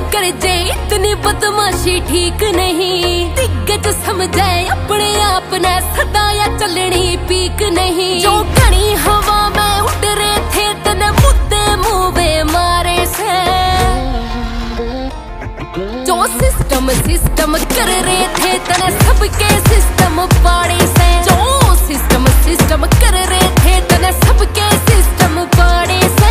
कर जे इतनी बदमाशी ठीक नहीं। दिग्गज समझे अपने आप ने सदा या चलनी पीक नहीं। जो घनी हवा में उड़ रहे थे तने मुद्दे मुँहे मारे से। जो सिस्टम कर रहे थे तने सबके सिस्टम पाड़े से। जो सिस्टम कर रहे थे तने सबके सिस्टम पाड़े से।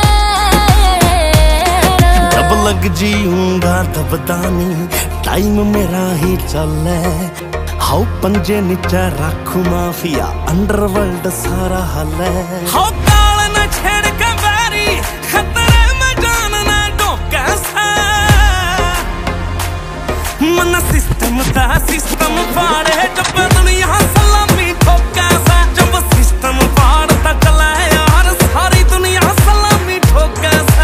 जब लग जीऊंगा तब दानी टाइम मेरा ही चले। हाउ पंजे नीचे रखू माफिया अंडरवर्ल्ड सारा हले। हाउ काल न छेड़ के बैरी खतरे में जान न डोके से। मन सिस्टम फाड़े जब दुनिया सलामी ठोके से। जब सिस्टम फाड़ता चला यार सारी दुनिया सलामी ठोके से।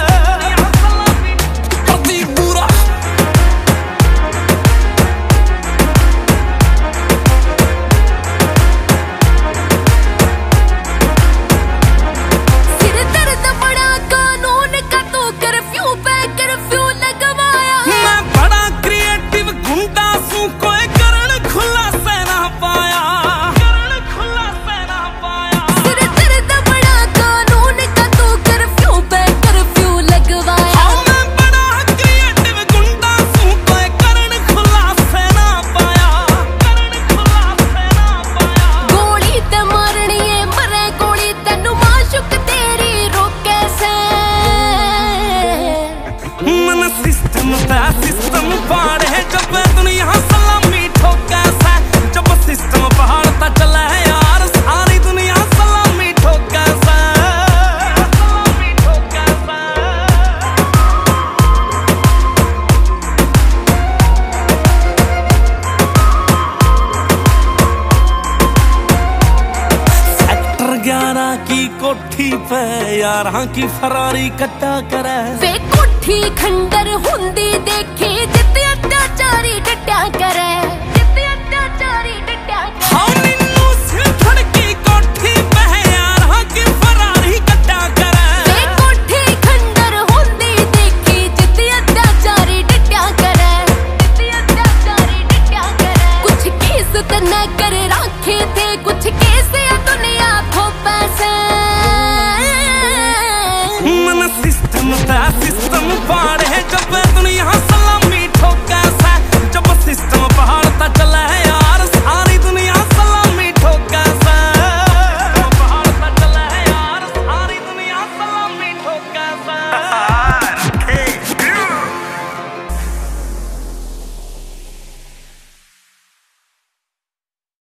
सिस्टम फाड़े जब दुनिया सलामी ठोके से। जब सिस्टम फाड़ता चला है यार सारी दुनिया सलामी ठोके से। सेक्टर 11 की कोठी पे यारां की फरारी कट्टा करे। वे कोठी खंडर हुंदी देखे